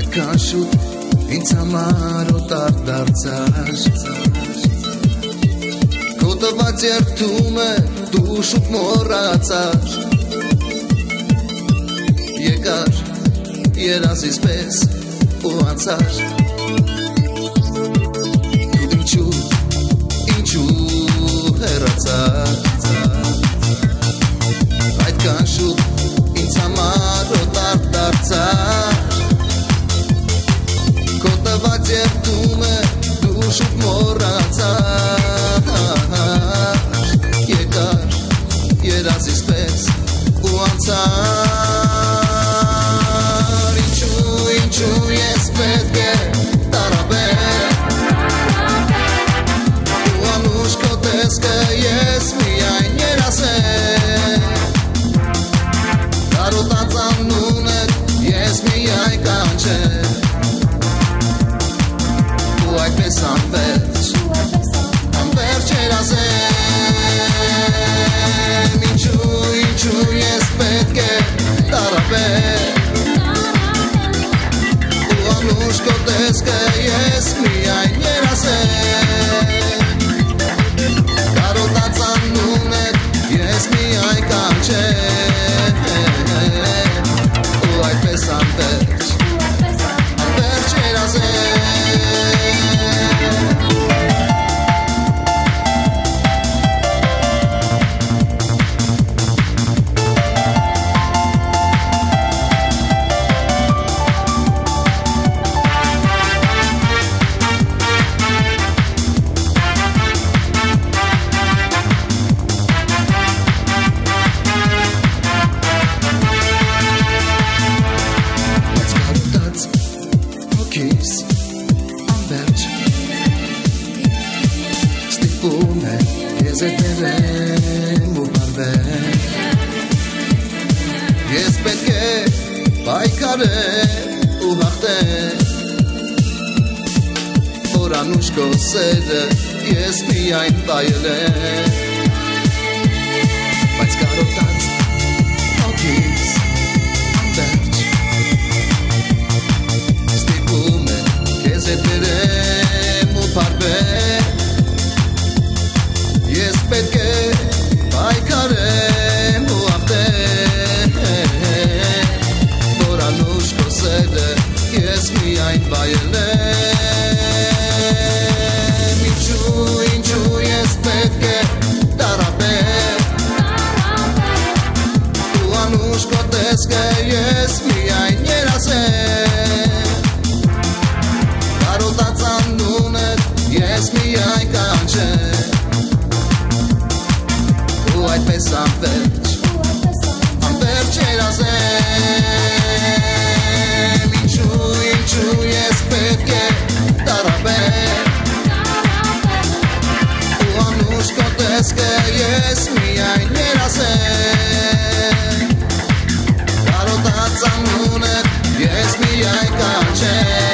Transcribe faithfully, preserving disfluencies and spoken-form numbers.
Այդքան շուտ ինձ համար օտար դարձար Քո տված երդումը դու շուտ մոռացար Եկար երազիս պես ու անցար Դու ինչու, ինչու հեռացար Այդքան շուտ ինձ համար օտար դարձար Քո տված երդումը դու շուտ մոռացար Եկար երազիս պես ու անցար Ինչու, ինչու ես պետք է տարապել Ու անուշ քո տեսքը ես միայն երասել Կարոտած անունդ ես միայն կանչել Ու այդպես անվերջ, անվերջ երասեմ Ինչու, ինչու ես պետք է տարապել Ու անուշ քո տեսքը ես միայն երասեմ Կարոտած անունդ ես միայն կանչել Ու այդպես անվերջ, անվերջ երասեմ Ես պետք է պայքարել ու հաղթել Որ անուշ քո սերը ես միայն վայելել Բայց կարոտած հոգիս անվերջ Ստիպում է քեզ հետ բերեմ ու փարվել Ես պետք է պայքարեմ ու հաղթել Որ անուշ քո սերը ես միայն վայելեմ Ինչու, ինչու ես պետք է տարապել Ու անուշ քո տեսքը ես միայն երասել Կարոտած անունդ ես միայն կանչել Ու այդպես անվերջ, անվերջ երասեմ Ինչու, ինչու ես պետք է տարապել Ու անուշ քո տեսքը ես միայն երասել Կարոտած անունդ ես միայն կանչել